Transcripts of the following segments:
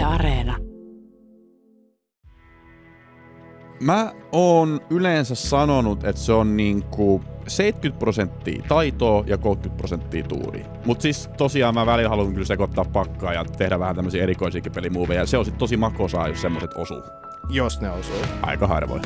Areena. Mä oon yleensä sanonut, että se on niinku 70% taitoa ja 30% tuuri. Mut siis tosiaan mä välillä haluan kyllä sekoittaa pakkaa ja tehdä vähän tämmösiä erikoisiakin pelimuoveja. Se on sit tosi makosaa, jos semmoset osuu. Jos ne osuu. Aika harvoin.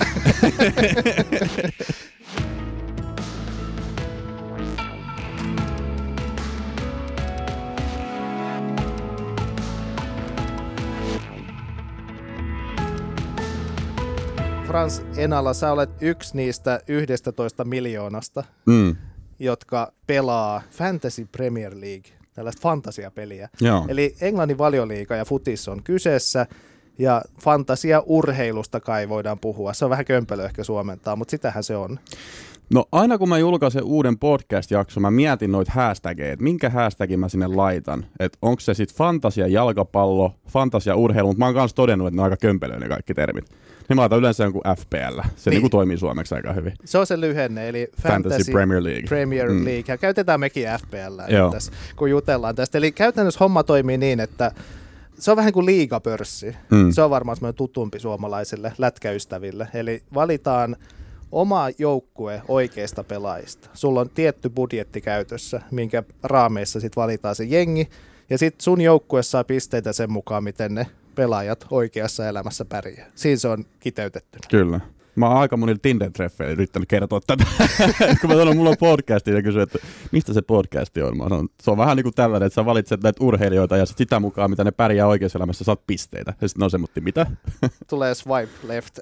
Frans Enala, sä olet yksi niistä 11 miljoonasta, jotka pelaa Fantasy Premier League, tällaista fantasiapeliä. Joo. Eli Englannin Valioliiga ja futis on kyseessä, ja fantasia-urheilusta kai voidaan puhua. Se on vähän kömpelö ehkä suomentaa, mutta sitähän se on. No aina kun mä julkaisen uuden podcast-jakson, mä mietin noita hashtageja, että minkä hashtagin mä sinne laitan. Että onko se sitten fantasia fantasia-jalkapallo, fantasia-urheilu, mutta mä oon kanssa todennut, että ne on aika kömpelöä ne kaikki termit. Niin mä laitan yleensä jonkun FPL. Se niin toimii suomeksi aika hyvin. Se on se lyhenne, eli Fantasy Premier League. League. Ja käytetään mekin FPL tässä, kun jutellaan tästä. Eli käytännössä homma toimii niin, että se on vähän kuin liigapörssi. Se on varmaan semmoinen tutumpi suomalaisille lätkäystäville. Eli valitaan oma joukkue oikeista pelaajista. Sulla on tietty budjetti käytössä, minkä raameissa sitten valitaan se jengi. Ja sitten sun joukkue saa pisteitä sen mukaan, miten ne pelaajat oikeassa elämässä pärjää. Siinä se on kiteytettynä. Kyllä. Mä oon aika monilla Tinder-treffeillä yrittänyt kertoa tätä. Kun mä sanon, mulla on podcasti ja kysyn, että mistä se podcasti on. Mä sanon, se on vähän niin kuin tällainen, että sä valitset näitä urheilijoita ja sitä mukaan, mitä ne pärjää oikeassa elämässä, saat pisteitä. Ja sitten on semmoinen, mitä? Tulee swipe left.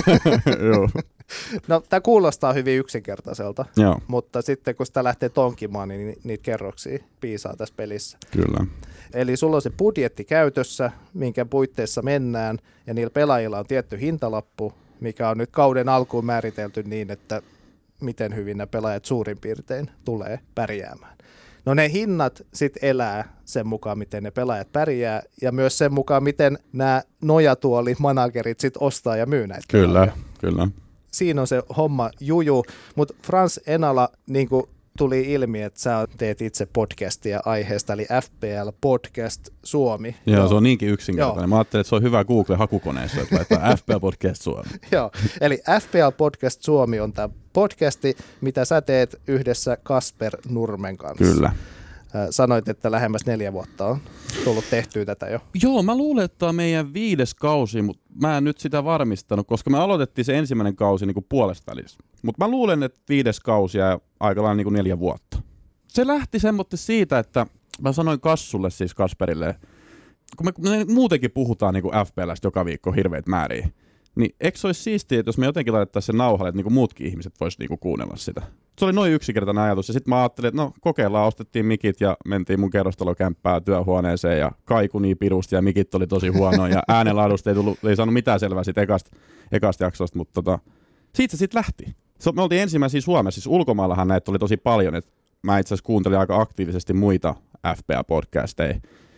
Joo. No, tämä kuulostaa hyvin yksinkertaiselta, Joo. mutta sitten kun sitä lähtee tonkimaan, niin niitä kerroksia piisaa tässä pelissä. Kyllä. Eli sulla on se budjetti käytössä, minkä puitteissa mennään, ja niillä pelaajilla on tietty hintalappu, mikä on nyt kauden alkuun määritelty niin, että miten hyvin ne pelaajat suurin piirtein tulee pärjäämään. No ne hinnat sitten elää sen mukaan, miten ne pelaajat pärjää, ja myös sen mukaan, miten nämä nojatuoli-managerit sitten ostaa ja myy näitä pelaajia. Kyllä. Siinä on se homma juju, mutta Frans Enala, niin kuin tuli ilmi, että sä teet itse podcastia aiheesta, eli FPL Podcast Suomi. Joo, se on niinkin yksinkertainen. Mä ajattelin, että se on hyvä Google-hakukoneessa, että laittaa FPL Podcast Suomi. Joo, eli FPL Podcast Suomi on tämä podcasti, mitä sä teet yhdessä Kasper Nurmen kanssa. Kyllä. Sanoit, että lähemmäs 4 vuotta on tullut tehtyä tätä jo. Joo, mä luulen, että tämä on meidän 5. kausi, mutta mä en nyt sitä varmistanut, koska me aloitettiin se ensimmäinen kausi niin kuin puolestavälissä. Mutta mä luulen, että 5. kausi ja aika lailla niin kuin 4 vuotta. Se lähti semmoinen siitä, että mä sanoin Kassulle, siis Kasperille, kun me muutenkin puhutaan niin kuin FPL:stä joka viikko hirveät määriä, niin eikö se olisi siistiä, että jos me jotenkin laitettaisiin sen nauhalle, että niinku muutkin ihmiset vois niinku kuunnella sitä. Se oli noin yksinkertainen ajatus, ja sitten mä ajattelin, että no kokeillaan, ostettiin mikit ja mentiin mun kerrostalokämppään työhuoneeseen ja kaiku niin pirusti ja mikit oli tosi huonoja ja äänenlaadusta ei saanut mitään selvää siitä ekasta jaksosta, mutta siitä se sitten lähti. Me oltiin ensimmäisiä Suomessa, siis ulkomaillahan näitä oli tosi paljon, että mä itse asiassa kuuntelin aika aktiivisesti muita FPL-podcasteja,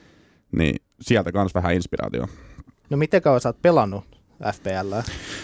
niin sieltä kans vähän inspiraatio. No miten kauan sä oot pelannut FPL?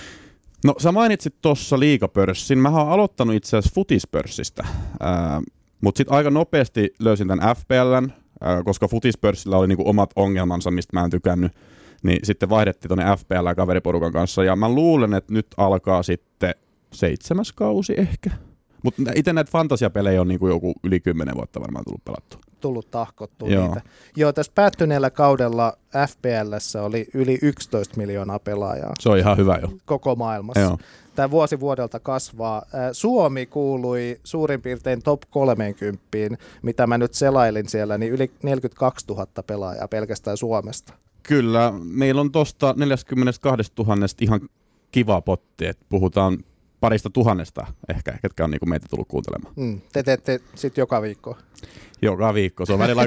No sä mainitsit tuossa liigapörssin. Mä oon aloittanut itse asiassa futispörssistä, mutta sitten aika nopeasti löysin tämän FPLn, koska futispörssillä oli niinku omat ongelmansa, mistä mä en tykännyt. Niin sitten vaihdettiin tuonne FPL kaveriporukan kanssa ja mä luulen, että nyt alkaa sitten 7. kausi ehkä. Mutta itse näitä fantasiapelejä on niinku joku yli 10 vuotta varmaan tullut pelattua. Tullut tahkottua niitä. Joo, tässä päättyneellä kaudella FPL:ssä oli yli 11 miljoonaa pelaajaa. Se on ihan hyvä jo. Koko maailmassa. Joo. Tämä vuosi vuodelta kasvaa. Suomi kuului suurin piirtein top 30, mitä mä nyt selailin siellä, niin yli 42 000 pelaajaa pelkästään Suomesta. Kyllä, meillä on tuosta 42 000 ihan kiva potti, että puhutaan parista tuhannesta ehkä, ketkä on niinku meitä tullut kuuntelemaan. Te teette sitten joka viikko? Joka viikko. Se on välillä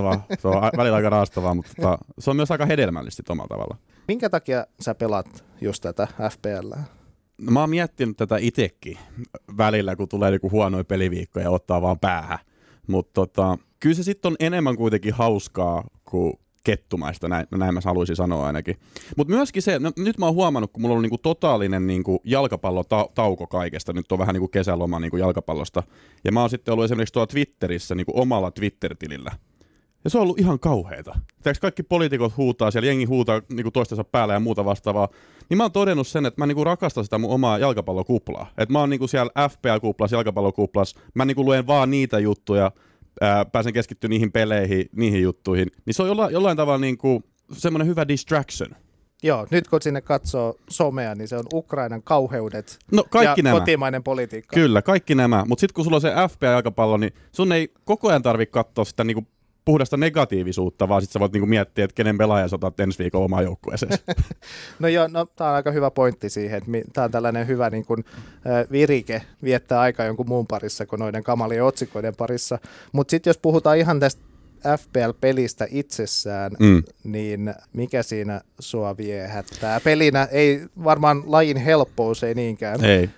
aika raastavaa, mutta se on myös aika hedelmällistä omalla tavalla. Minkä takia sä pelaat just tätä FPL:ää? No, mä oon miettinyt tätä itsekin välillä, kun tulee joku huonoja peliviikkoja ja ottaa vaan päähän. Mutta kyllä se sitten on enemmän kuitenkin hauskaa kuin kettumaista, näin mä haluaisin sanoa ainakin. Mutta myöskin se, no, nyt mä oon huomannut, kun mulla on niinku totaalinen niinku jalkapallotauko kaikesta, nyt on vähän niinku kesäloma niinku jalkapallosta, ja mä oon sitten ollut esimerkiksi tuolla Twitterissä niinku omalla Twitter-tilillä. Ja se on ollut ihan kauheeta. Kaikki poliitikot huutaa siellä, jengi huutaa niinku toistensa päällä ja muuta vastaavaa. Niin mä oon todennut sen, että mä niinku rakastan sitä mun omaa jalkapallokuplaa. Että mä oon niinku siellä FPL-kuplassa, jalkapallokuplassa. Mä niinku luen vaan niitä juttuja, pääsen keskittymään niihin peleihin, niihin juttuihin. Niin se on jollain tavalla niinku semmoinen hyvä distraction. Joo, nyt kun sinne katsoo somea, niin se on Ukrainan kauheudet kaikki ja nämä. Kotimainen politiikka. Kyllä, kaikki nämä. Mutta sitten kun sulla on se FPL-jalkapallo, niin sun ei koko ajan tarvitse katsoa sitä niinku puhdasta negatiivisuutta, vaan sitten sä voit niinku miettiä, että kenen pelaaja sä otat ensi viikolla omaan joukkueeseen. No joo, tää on aika hyvä pointti siihen, että tää on tällainen hyvä niin kun, virike viettää aikaa jonkun muun parissa kuin noiden kamalien otsikoiden parissa. Mutta sitten jos puhutaan ihan tästä FPL-pelistä itsessään, niin mikä siinä sua viehättää? Pelinä ei varmaan lajin helppous, ei niinkään. Ei.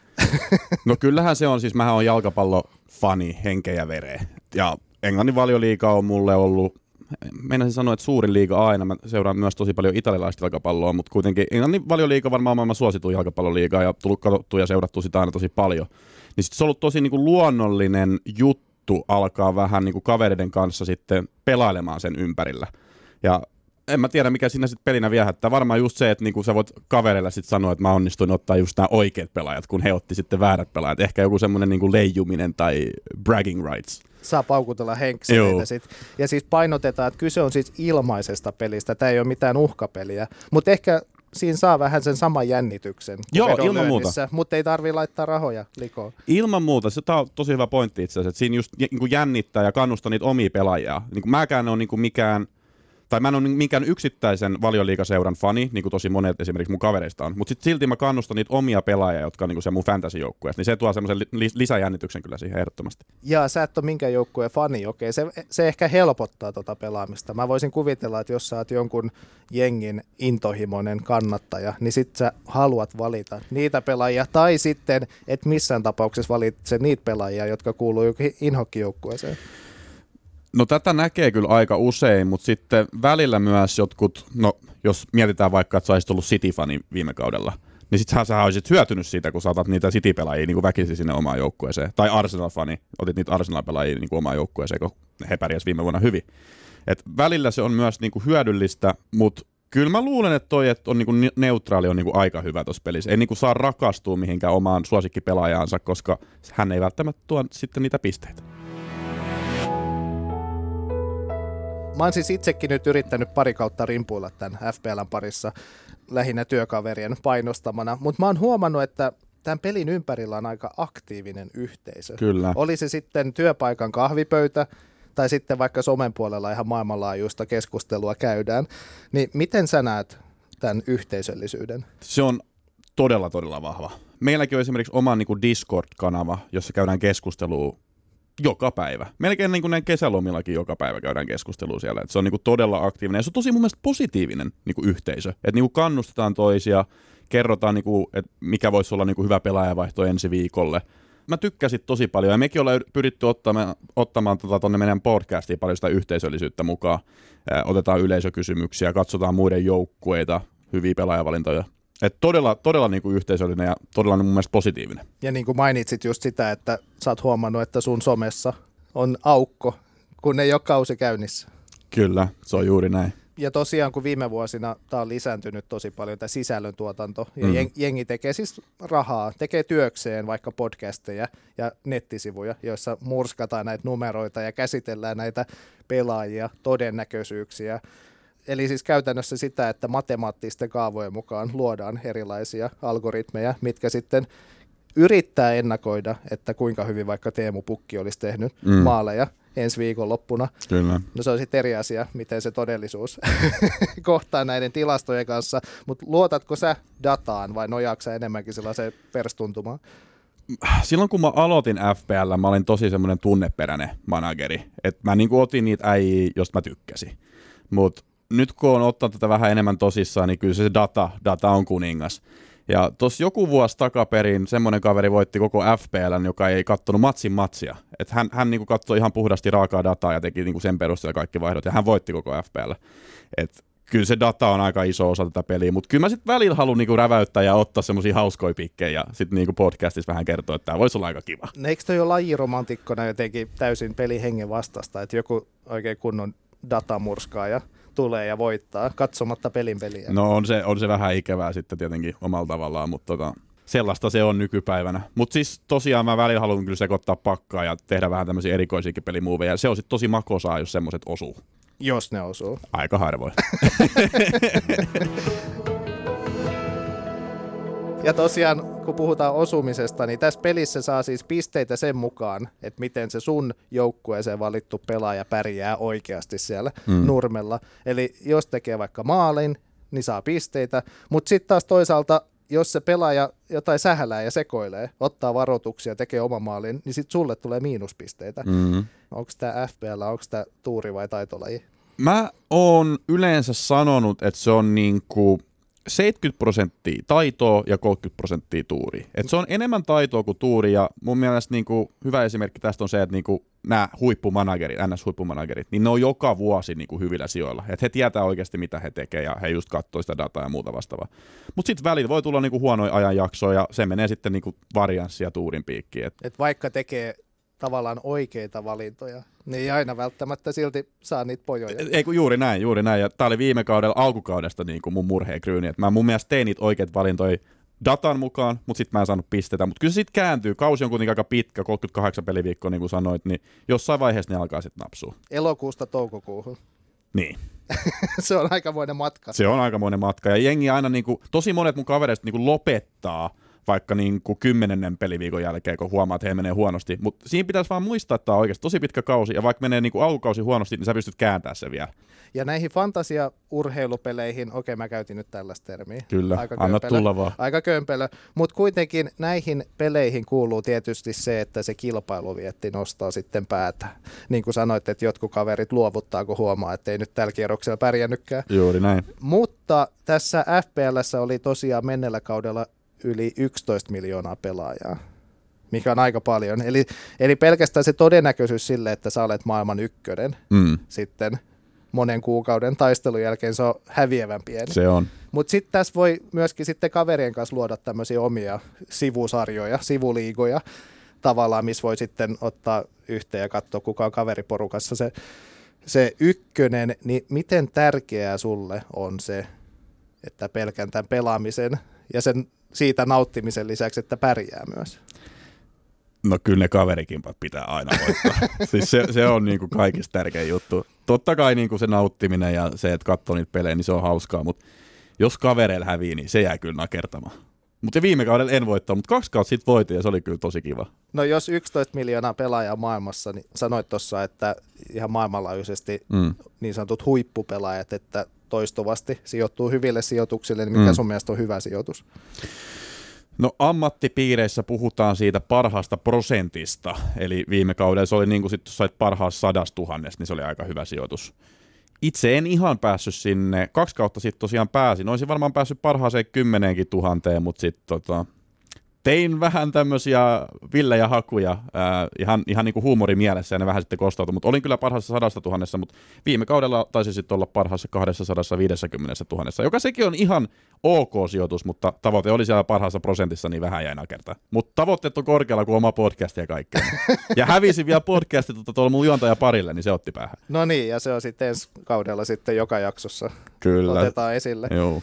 No kyllähän se on, siis mähän on jalkapallofani henkeä ja vereä. Ja Englannin Valioliiga on mulle ollut, meinasin sanoa, että suurin liiga aina. Mä seuraan myös tosi paljon italialaista jalkapalloa, mutta kuitenkin Englannin Valioliiga varmaan maailman suosituin jalkapalloliiga ja tullut katsottua ja seurattua sitä aina tosi paljon. Niin sit se on ollut tosi niinku luonnollinen juttu alkaa vähän niinku kavereiden kanssa sitten pelailemaan sen ympärillä. Ja en mä tiedä, mikä siinä sitten pelinä viehättää. Varmaan just se, että niinku sä voit kavereilla sitten sanoa, että mä onnistuin ottaa just nämä oikeat pelaajat, kun he otti sitten väärät pelaajat. Ehkä joku semmoinen niinku leijuminen tai bragging rights. Saa paukutella henkseleitä sitten. Ja siis painotetaan, että kyse on siis ilmaisesta pelistä. Tämä ei ole mitään uhkapeliä. Mutta ehkä siinä saa vähän sen saman jännityksen. Joo, ilman muuta. Mutta ei tarvitse laittaa rahoja likoon. Ilman muuta. Tämä on tosi hyvä pointti itse asiassa, että siinä just niin jännittää ja kannustaa niitä omia pelaajia. Niin mäkään en ole niin mikään, tai mä en ole mikään yksittäisen Valioliigaseuran fani, niin kuin tosi monet esimerkiksi mun kavereista on, mutta silti mä kannustan niitä omia pelaajia, jotka on niin se mun fantasy-joukkueessa, niin se tuo semmoisen lisäjännityksen kyllä siihen ehdottomasti. Ja sä et ole minkään joukkueen fani, okei, se ehkä helpottaa tota pelaamista. Mä voisin kuvitella, että jos sä oot jonkun jengin intohimoinen kannattaja, niin sit sä haluat valita niitä pelaajia, tai sitten et missään tapauksessa valitse niitä pelaajia, jotka kuuluu jokin inhokkijoukkueeseen. No tätä näkee kyllä aika usein, mutta sitten välillä myös jotkut, no jos mietitään vaikka, että sä olisit ollut City-fani viime kaudella, niin sittenhän sä olisit hyötynyt siitä, kun saatat niitä City-pelaajia niin kuin väkisin sinne omaan joukkueeseen. Tai Arsenal-fani, otit niitä Arsenal-pelaajia niin kuin omaan joukkueeseen, kun he pärjäs viime vuonna hyvin. Et välillä se on myös niin kuin hyödyllistä, mutta kyllä mä luulen, että toi, että on niin kuin neutraali, on niin kuin aika hyvä tuossa pelissä. Ei niin kuin saa rakastua mihinkään omaan suosikkipelaajaansa, koska hän ei välttämättä tuo sitten niitä pisteitä. Mä oon siis itsekin nyt yrittänyt pari kautta rimpuilla tämän FPL:n parissa lähinnä työkaverien painostamana, mutta mä oon huomannut, että tämän pelin ympärillä on aika aktiivinen yhteisö. Kyllä. Oli se sitten työpaikan kahvipöytä tai sitten vaikka somen puolella ihan maailmanlaajuista keskustelua käydään, niin miten sä näet tämän yhteisöllisyyden? Se on todella, todella vahva. Meilläkin on esimerkiksi oma niin kuin Discord-kanava, jossa käydään keskustelua joka päivä. Melkein niin kuin näin kesälomillakin joka päivä käydään keskustelua siellä. Et se on niin kuin todella aktiivinen ja se on tosi mun mielestä positiivinen niin kuin yhteisö. Että niin kuin kannustetaan toisia, kerrotaan, niin kuin, että mikä voisi olla niin kuin hyvä pelaajavaihto ensi viikolle. Mä tykkäsin tosi paljon ja mekin ollaan pyritty ottamaan tuonne meidän podcastiin paljon sitä yhteisöllisyyttä mukaan. Otetaan yleisökysymyksiä, katsotaan muiden joukkueita, hyviä pelaajavalintoja. Et todella niin kuin yhteisöllinen ja todella mun mielestä positiivinen. Ja niin kuin mainitsit just sitä, että sä oot huomannut, että sun somessa on aukko, kun ei ole kausi käynnissä. Kyllä, se on juuri näin. Ja tosiaan, kun viime vuosina tämä on lisääntynyt tosi paljon, tämä sisällöntuotanto, ja jengi tekee siis rahaa, tekee työkseen vaikka podcasteja ja nettisivuja, joissa murskataan näitä numeroita ja käsitellään näitä pelaajia, todennäköisyyksiä. Eli siis käytännössä sitä, että matemaattisten kaavojen mukaan luodaan erilaisia algoritmeja, mitkä sitten yrittää ennakoida, että kuinka hyvin vaikka Teemu Pukki olisi tehnyt maaleja ensi viikonloppuna. Kyllä. No se on sitten eri asia, miten se todellisuus kohtaa näiden tilastojen kanssa, mutta luotatko sä dataan vai nojaatko sä enemmänkin sellaiseen perstuntumaan? Silloin kun mä aloitin FPL, mä olin tosi semmoinen tunneperäinen manageri, että mä niin kuin otin niitä äijiä, josta mä tykkäsin, mutta nyt kun on ottanut tätä vähän enemmän tosissaan, niin kyllä se data on kuningas. Ja tuossa joku vuosi takaperin semmoinen kaveri voitti koko FPL:n, joka ei kattonut matsia. Että hän niinku katsoi ihan puhdasti raakaa dataa ja teki niinku sen perusteella kaikki vaihdot, ja hän voitti koko FPL. Et kyllä se data on aika iso osa tätä peliä, mutta kyllä mä sitten välillä haluan niinku räväyttää ja ottaa semmoisia hauskoja pikkejä ja sitten niinku podcastissa vähän kertoa, että tämä voisi olla aika kiva. Eikö toi ole lajiromantikkona jotenkin täysin pelihengen vastasta, että joku oikein kunnon datamurskaaja tulee ja voittaa katsomatta peliä. No on se vähän ikävää sitten tietenkin omalla tavallaan, mutta sellaista se on nykypäivänä. Mutta siis tosiaan mä välillä haluan kyllä sekoittaa pakkaa ja tehdä vähän tämmöisiä erikoisiakin pelimuoveja. Se on sitten tosi makosaa, jos semmoiset osuu. Jos ne osuu. Aika harvoin. Ja tosiaan, kun puhutaan osumisesta, niin tässä pelissä saa siis pisteitä sen mukaan, että miten se sun joukkueeseen valittu pelaaja pärjää oikeasti siellä nurmella. Eli jos tekee vaikka maalin, niin saa pisteitä, mutta sitten taas toisaalta, jos se pelaaja jotain sähälää ja sekoilee, ottaa varoituksia, tekee oma maalin, niin sitten sulle tulee miinuspisteitä. Onko tämä FPL, onko tämä tuuri vai taitolaji? Mä oon yleensä sanonut, että se on niinku 70% taitoa ja 30% tuuri. Et se on enemmän taitoa kuin tuuri, ja mun mielestä niinku hyvä esimerkki tästä on se, että niinku nämä huippumanagerit, NS-huippumanagerit, niin ne on joka vuosi niinku hyvillä sijoilla. Et he tietää oikeasti, mitä he tekee, ja he just katsoo sitä dataa ja muuta vastaavaa. Mutta sitten välillä voi tulla niinku huonoja ajanjaksoja, ja se menee sitten niinku varianssi ja tuurin piikkiin. Et vaikka tekee tavallaan oikeita valintoja, niin ei aina välttämättä silti saa niitä pojoja. Ei kun juuri näin. Ja tää oli viime kaudella alkukaudesta niin kuin mun murheenkryyni, että mä mun mielestä tein niitä oikeita valintoja datan mukaan, mutta sitten mä en saanut pistetä. Mutta kyllä se sitten kääntyy. Kausi on kuitenkin aika pitkä, 38 peliviikkoa niin kuin sanoit, niin jossain vaiheessa ne alkaa sitten napsua. Elokuusta toukokuuhun. Niin. Se on aikamoinen matka. Se on aikamoinen matka, ja jengi aina, niin kuin, tosi monet mun kavereista niin kuin lopettaa vaikka niin kuin 10. peliviikon jälkeen, kun huomaa, että he menee huonosti. Mutta siinä pitäisi vaan muistaa, että tämä on oikeasti tosi pitkä kausi, ja vaikka menee niin kuin alkukausi huonosti, niin sä pystyt kääntämään se vielä. Ja näihin fantasia-urheilupeleihin, okei, mä käytin nyt tällaista termiä. Kyllä, anna tulla vaan. Aika kömpelö, mutta kuitenkin näihin peleihin kuuluu tietysti se, että se kilpailuvietti nostaa sitten päätä. Niin kuin sanoit, että jotkut kaverit luovuttaa, kun huomaa, että ei nyt tällä kierroksella pärjännytkään. Juuri näin. Mutta tässä FPL:ssä oli tosiaan menneellä kaudella yli 11 miljoonaa pelaajaa, mikä on aika paljon. Eli pelkästään se todennäköisyys sille, että sä olet maailman ykkönen sitten monen kuukauden taistelun jälkeen, se on häviävän pieni. Se on. Mutta sitten tässä voi myöskin sitten kaverien kanssa luoda tämmöisiä omia sivusarjoja, sivuliigoja tavallaan, missä voi sitten ottaa yhteen ja katsoa, kuka on kaveriporukassa se ykkönen, niin miten tärkeää sulle on se, että pelkän tämän pelaamisen ja sen siitä nauttimisen lisäksi, että pärjää myös? No kyllä ne kaverikimpat pitää aina voittaa. Siis se on niinku kaikista tärkein juttu. Totta kai niinku se nauttiminen ja se, että katsoo niitä pelejä, niin se on hauskaa, mutta jos kavereilla hävii, niin se jää kyllä nakertamaan. Mutta viime kaudella en voittanut, mutta 2 kautta sitten voitin ja se oli kyllä tosi kiva. No jos 11 miljoonaa pelaajaa maailmassa, niin sanoit tuossa, että ihan maailmanlaajuisesti niin sanotut huippupelaajat, että toistuvasti sijoittuu hyville sijoituksille, niin mikä sun mielestä on hyvä sijoitus? No ammattipiireissä puhutaan siitä parhaasta prosentista, eli viime kaudella se oli niin kuin sitten sait parhaassa 100 000, niin se oli aika hyvä sijoitus. Itse en ihan päässyt sinne, 2 kautta sitten tosiaan pääsin, olisin varmaan päässyt parhaaseen 10 000, mutta sitten tein vähän tämmöisiä villejä hakuja ihan niin kuin huumorimielessä ja ne vähän sitten kostautui, mutta olin kyllä parhaassa 100 000, mutta viime kaudella taisi sitten olla parhaassa 250 000, joka sekin on ihan ok sijoitus, mutta tavoite oli siellä parhaassa prosentissa, niin vähän jäi nakertaa. Mutta tavoitteet on korkealla kuin oma podcast ja kaikkea. Ja hävisin vielä podcastit tuolla mun juontajaparille, niin se otti päähän. No niin, ja se on sitten ensi kaudella sitten joka jaksossa. Kyllä. Otetaan esille. Joo.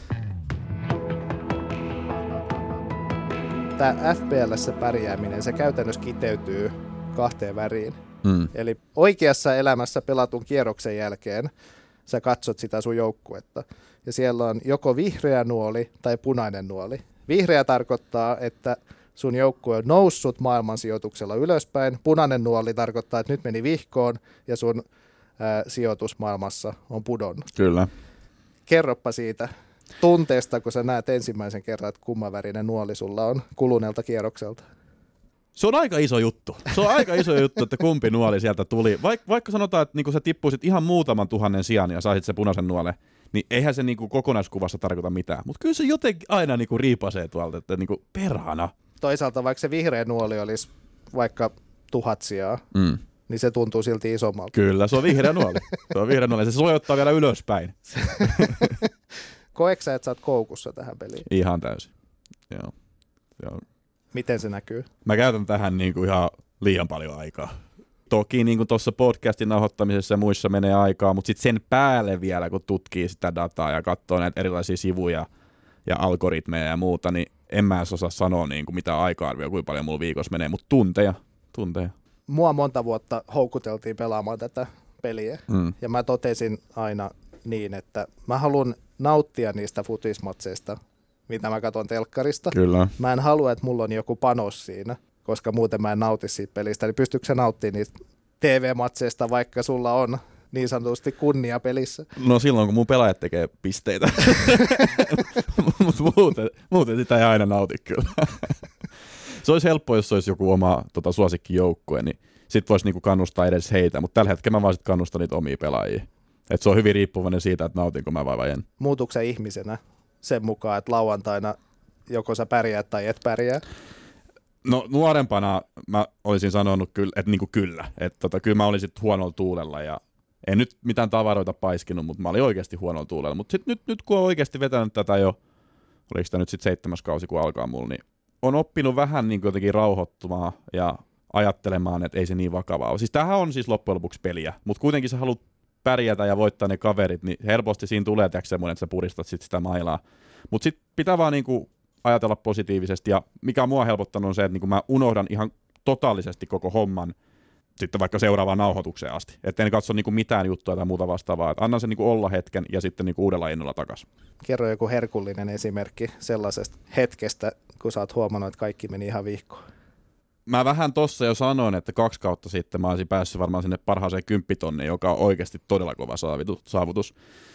Tämä FPL:ssä pärjääminen, se käytännössä kiteytyy 2 väriin. Eli oikeassa elämässä pelatun kierroksen jälkeen sä katsot sitä sun joukkuetta. Ja siellä on joko vihreä nuoli tai punainen nuoli. Vihreä tarkoittaa, että sun joukkue on noussut maailmansijoituksella ylöspäin. Punainen nuoli tarkoittaa, että nyt meni vihkoon ja sun sijoitus maailmassa on pudonnut. Kyllä. Kerropa siitä tunteesta, kun sä näet ensimmäisen kerran, että kumman värinen nuoli sulla on kuluneelta kierrokselta. Se on aika iso juttu. Se on aika iso juttu, että kumpi nuoli sieltä tuli. Vaikka sanotaan, että niinku sä tippuisit ihan muutaman 1000 sijaan ja saisit se punaisen nuolen, niin eihän se niinku kokonaiskuvassa tarkoita mitään. Mutta kyllä se jotenkin aina niinku riipasee tuolta, että niinku perhana. Toisaalta vaikka se vihreä nuoli olisi vaikka 1000 sijaa, niin se tuntuu silti isommalta. Kyllä, se on vihreä nuoli. Se on vihreä nuoli. Se sojottaa vielä ylöspäin. Koetko sä, että sä oot koukussa tähän peliin? Ihan täysin. Joo. Miten se näkyy? Mä käytän tähän niinku ihan liian paljon aikaa. Toki niin kuin tuossa podcastin nauhoittamisessa ja muissa menee aikaa, mutta sitten sen päälle vielä, kun tutkii sitä dataa ja katsoo näitä erilaisia sivuja ja algoritmeja ja muuta, niin en mä osaa sanoa niin kuin mitä aika-arvioa, kuinka paljon mulla viikossa menee, mutta tunteja. Mua monta vuotta houkuteltiin pelaamaan tätä peliä, ja mä totesin aina niin, että mä haluan nauttia niistä futismatseista, mitä mä katson telkkarista. Kyllä. Mä en halua, että mulla on joku panos siinä, koska muuten mä en nauti siitä pelistä. Niin pystyykö sä nauttimaan niistä TV-matseista, vaikka sulla on niin sanotusti kunnia pelissä? No silloin, kun mun pelaajat tekee pisteitä. Mutta muuten sitä ei aina nauti kyllä. Se olisi helppo, jos olisi joku oma suosikkijoukkue, niin sit voisi niinku kannustaa edes heitä. Mutta tällä hetkellä mä vaan sit kannustan niitä omia pelaajia. Et se on hyvin riippuvainen siitä, että nautinko mä vai en. Muutuuko sä ihmisenä sen mukaan, että lauantaina joko sä pärjäät tai et pärjää? No nuorempana mä olisin sanonut kyllä, että niinku kyllä. Että kyllä mä olin sit huonolla tuulella ja en nyt mitään tavaroita paiskinut, mutta mä olin oikeasti huonolla tuulella. Mutta sitten nyt kun on oikeasti vetänyt tätä jo, oliko sitä nyt sitten 7. kausi kun alkaa mulla, niin on oppinut vähän niin jotenkin rauhoittumaan ja ajattelemaan, että ei se niin vakavaa ole. Siis tämähän on siis loppujen lopuksi peliä, mutta kuitenkin sä haluat pärjätä ja voittaa ne kaverit, niin helposti siinä tulee semmoinen, että sä puristat sit sitä mailaa. Mutta sitten pitää vaan niinku ajatella positiivisesti, ja mikä on mua helpottanut on se, että niinku mä unohdan ihan totaalisesti koko homman sitten vaikka seuraavaan nauhoitukseen asti. Että en katso niinku mitään juttua tai muuta vastaavaa. Et annan sen niinku olla hetken ja sitten niinku uudella innolla takaisin. Kerro joku herkullinen esimerkki sellaisesta hetkestä, kun sä oot huomannut, että kaikki meni ihan vihkoon. Mä vähän tossa jo sanoin, että 2 kautta sitten mä olisin päässyt varmaan sinne parhaaseen 10 tonniin, joka on oikeasti todella kova saavutus.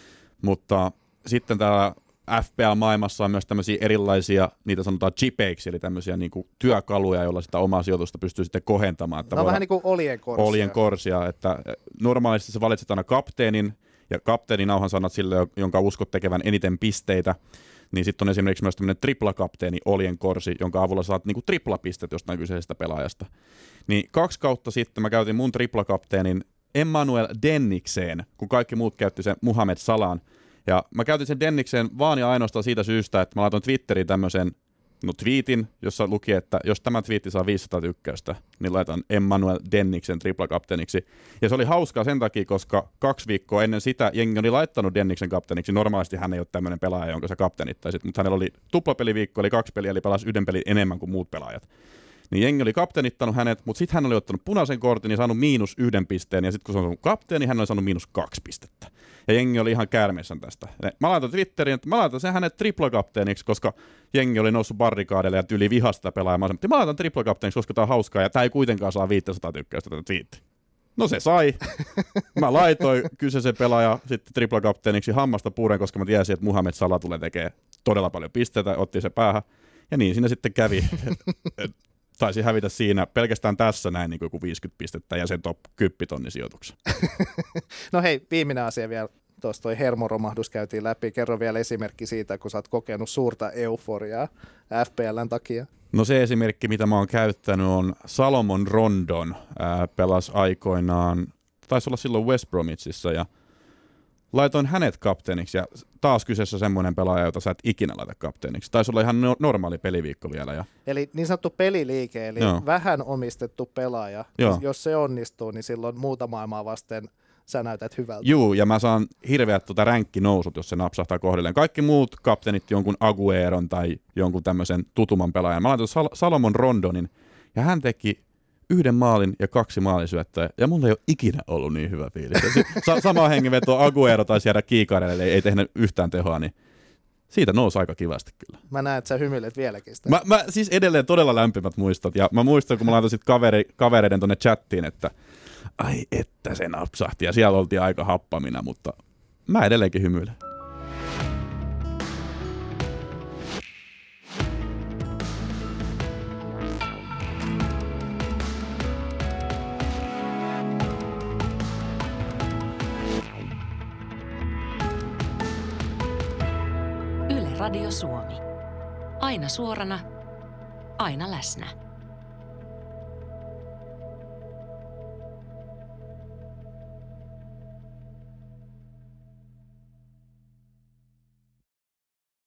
Mutta sitten täällä FPL-maailmassa on myös tämmöisiä erilaisia, niitä sanotaan chipeiksi, eli tämmöisiä niinku työkaluja, joilla sitä omaa sijoitusta pystyy sitten kohentamaan. Että no vähän niin kuin oljenkorsia. Että normaalisti sä valitset aina kapteenin, ja kapteenin nauhan sanat sille, jonka uskot tekevän eniten pisteitä. Niin sitten on esimerkiksi myös tämmöinen triplakapteeni oljenkorsi, jonka avulla saat niinku triplapistet jostain kyseisestä pelaajasta. Niin 2 kautta sitten mä käytin mun triplakapteenin Emmanuel Dennikseen, kun kaikki muut käytti sen Mohamed Salaan. Ja mä käytin sen Dennikseen vaan ja ainoastaan siitä syystä, että mä laitoin Twitteriin tämmöisen tweetin, jossa luki, että jos tämä twiitti saa 500 tykkäystä, niin laitan Emmanuel Denniksen triplakapteeniksi. Ja se oli hauskaa sen takia, koska 2 viikkoa ennen sitä jengi oli laittanut Denniksen kapteeniksi. Normaalisti hän ei ole tämmöinen pelaaja, jonka sä kapteenittaisit, mutta hänellä oli tuplapeliviikko, eli 2 peliä, eli pelasi 1 pelin enemmän kuin muut pelaajat. Niin jengi oli kapteenittanut hänet, mutta sitten hän oli ottanut punaisen kortin ja saanut -1 pisteen, ja sitten kun se on saanut kapteeni, hän oli saanut -2 pistettä. Ja jengi oli ihan käärmeissään tästä. Mä laitan Twitteriin, että mä laitan sen hänet triplakapteeniksi, koska jengi oli noussut barrikaadelle ja tyyli vihasta pelaajaa. Mä laitan triplakapteeniksi, koska tää on hauskaa, ja tää ei kuitenkaan saa 500 tykkäystä tätä twiittiä. No se sai. Mä laitoin kyseisen pelaaja sitten triplakapteeniksi hammasta puuren, koska mä tiesin, että Mohamed Salah tulee tekemään todella paljon pisteitä, otti se päähän. Ja niin siinä sitten kävi. Taisi hävitä siinä pelkästään tässä näin niin kuin joku 50 pistettä ja sen top 10 tonnin sijoituksen. No hei, viimeinen asia vielä. Tuossa toi hermoromahdus käytiin läpi. Kerro vielä esimerkki siitä, kun sä oot kokenut suurta euforiaa FPLn takia. No se esimerkki, mitä mä oon käyttänyt, on Salomon Rondon. Pelasi aikoinaan, taisi olla silloin West Bromwichissa, ja laitoin hänet kapteeniksi, ja taas kyseessä semmoinen pelaaja, jota sä et ikinä laita kapteeniksi. Taisi olla ihan normaali peliviikko vielä. Ja eli niin sanottu peliliike, eli vähän omistettu pelaaja. Jos se onnistuu, niin silloin muuta maailmaa vasten sä näytät hyvältä. Juu, ja mä saan hirveät ränkkinousut, jos se napsahtaa kohdilleen. Kaikki muut kapteenit jonkun Agueron tai jonkun tämmöisen tutuman pelaajan. Mä laitoin Salomon Rondonin, ja hän teki 1 maalin ja 2 maalisyöttöä, ja mulla ei ole ikinä ollut niin hyvä fiilis. Sama hengenveto Aguero taisi jäädä kiikareille, eli ei tehnyt yhtään tehoa, niin siitä nousi aika kivasti kyllä. Mä näen, että sä hymyilet vieläkin sitä. Mä siis edelleen todella lämpimät muistot, ja mä muistan, kun mä laitoin sit kavereiden tonne chattiin, että ai että se napsahti, ja siellä oltiin aika happamina, mutta mä edelleenkin hymyilen. Radio Suomi. Aina suorana, aina läsnä.